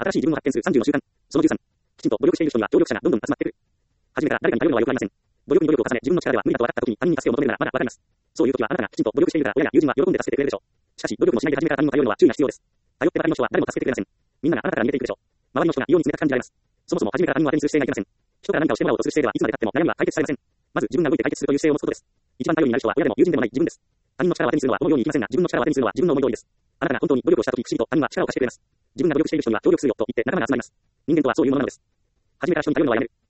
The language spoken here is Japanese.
新しい自分を発見する30の習慣。その13。きちんと努力している人には協力者がどんどん集まってくる。初めから誰かに頼るのは良くありません。努力に努力を重ね、自分の力では無理だと分かった時に他人に助けを求めるならまだわかります。そういう時はあなたがきちんと努力しているから親や友人は喜んで助けてくれるでしょう。しかし、努力もしないで初めから他人に頼るのは注意が必要です。頼ってばかりの人は誰も助けてくれません。みんながあなたから逃げていくでしょう。周りの人が異様に冷たく感じられます。そもそも初めから他人を当てにする姿勢がいけません。人から何かをしてもらおうとする姿勢ではいつまで経っても悩みは解決されません。まず自分が動いて解決するという姿勢を持つことです。一番頼りになる人は親でも友人でもない自分です。他人の力を当てにするのはこのようにいきませんが、自分の力を当てにするのは自分の思い通りです。あなたが本当に努力をしたとき、不思議と他人は力を貸してくれます。自分が努力している人には協力するよと言って仲間が集まります。人間とはそういうものなのです。初めから人に頼るのはやめる。